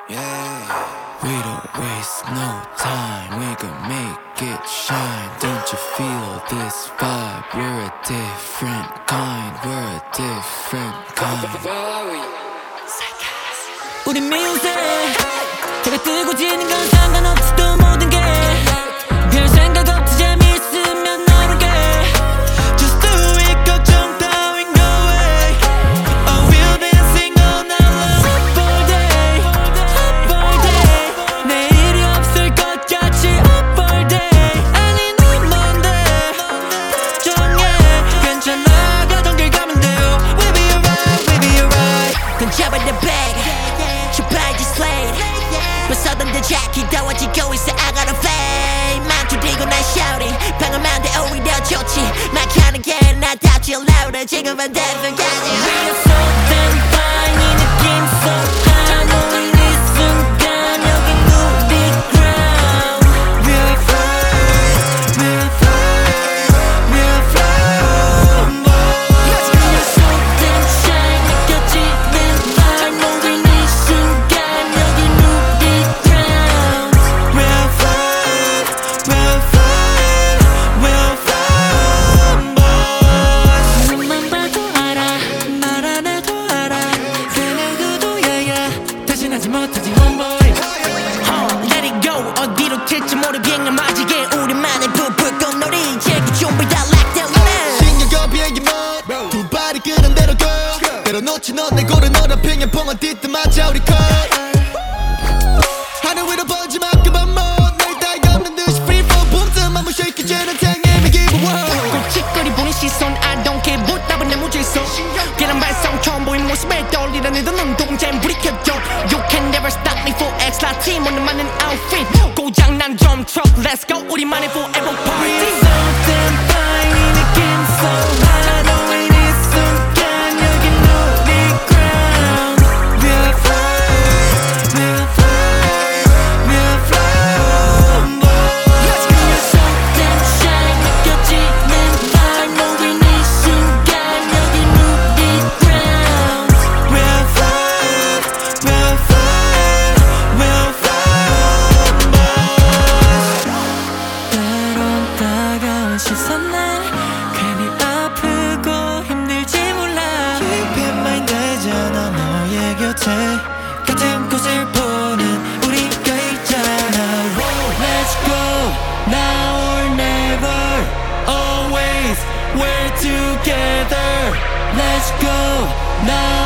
Yeah, we don't waste no time, we can make it shine. Don't you feel this vibe? We're a different kind, we're a different kind. 우린 미운새 해가 뜨고 지는 건 상관없지 또 모든 게 별 생각 없이 재미있으면 너를게 Just do it 걱정 따윈 no way Oh we'll dancing all night long Up all day Up all day 내일이 없을 것 같이 Up all day 아니 넌 뭔데 걱정해 괜찮아 가던 길 가면 돼요 We'll be alright We'll be alright 넌 잡아 the bag 제발 just slay 벌써 던져자기 더워지고 있어 I got a flame 맘추리고 난 shouting 방어만 돼 오히려 좋지 막 하는 게 나답지 louder 지금은 대변까지 We are so damn fine 이 느낌 so high 모인 이 순간 여긴 우리 ground We're fine We're fine We're fine boy We are so damn shy 느껴지는 vibe 모인 이 순간 여긴 우리 ground We're fine We're fine We're fine boys 눈만 봐도 알아 말 안 해도 알아 그래도 yeah 다시 나지 못하지 homeboy Let it go 어디로 튈지 모르 비행을 맞이게 우리만의 불꽃놀이 제기 준비 다 like that man 신경과 비행기 mode 두 발이 끄는 대로 go 때려놓지 넌 내 고른 너라 핑퐁 어디든 맞아 우리 컷 하늘 위로 번지만큼만 못 날 따위 없는 듯이 free fall 붐뜸 무셔 있기지는 탱님이 give a wow 찌꺼리 보는 시선 I don't care 보답은 내 무질서 계란 발성 처음 보인 모습에 떠올리는 듯 눈동자엔 불이 켜져 You can never stop me for X 라팀 오늘 많은 outfit 고장난 drum truck let's go 우리만의 forever party We are so damn fine 이 느낌 so high 너의 이 순간 여긴 우리 ground We're fine We're fine We're fine boys We are so damn shy 느껴지는 vibe 모인 이 순간 여긴 우리 ground We're fine We're fine We're fine boys 때론 따가운 시선에 괜히 아프고 힘들지 몰라 Keep in mind 되잖아 너의 곁에 같은 곳을 보는 우리가 있잖아 Whoa, Let's go now or never Always we're together Let's go now